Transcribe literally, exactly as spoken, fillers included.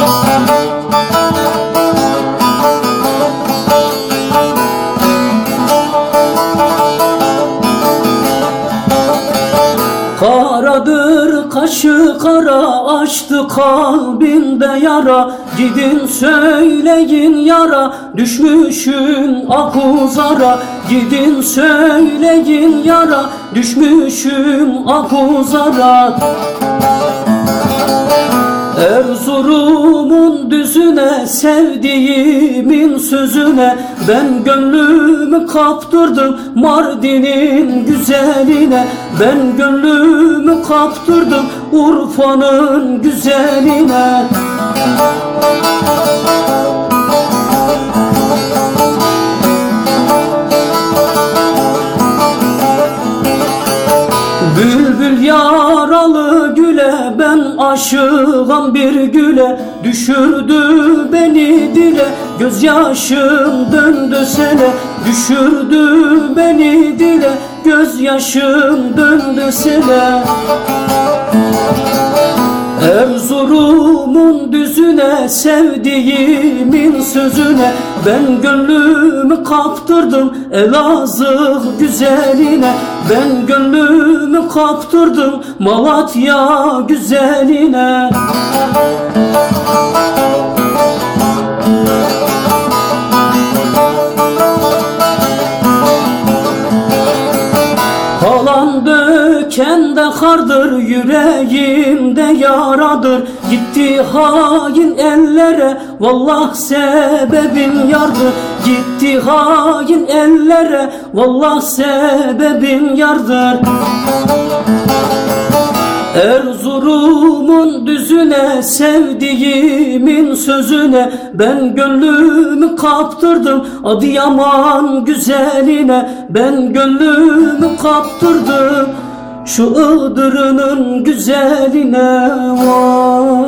Karadır kaşı kara, açtı kalbinde yara. Gidin söyleyin yara, düşmüşüm akuzara. Gidin söyleyin yara, düşmüşüm akuzara. Erzurum'un düzüne, sevdiğimin sözüne, ben gönlümü kaptırdım Mardin'in güzeline. Ben gönlümü kaptırdım Urfa'nın güzeline. Bülbül yaralı güle, ben aşığım bir güle. Düşürdü beni dile, gözyaşım döndü sele. Düşürdü beni dile, gözyaşım döndü sele. Erzurum'un düzüne, sevdiğimin sözüne, ben gönlümü kaptırdım Elazığ güzeline. Ben gönlümü kaptırdım Malatya güzeline. Kalan döken de kardır, yüreğimde yaradır. Gitti hain ellere, vallah sebebim yardır. Gitti hain ellere, vallah sebebim yardır. Erzurum'un düzüne, sevdiğimin sözüne, ben gönlümü kaptırdım Adıyaman güzeline. Ben gönlümü kaptırdım şu Iğdır'ın güzeline. Vay.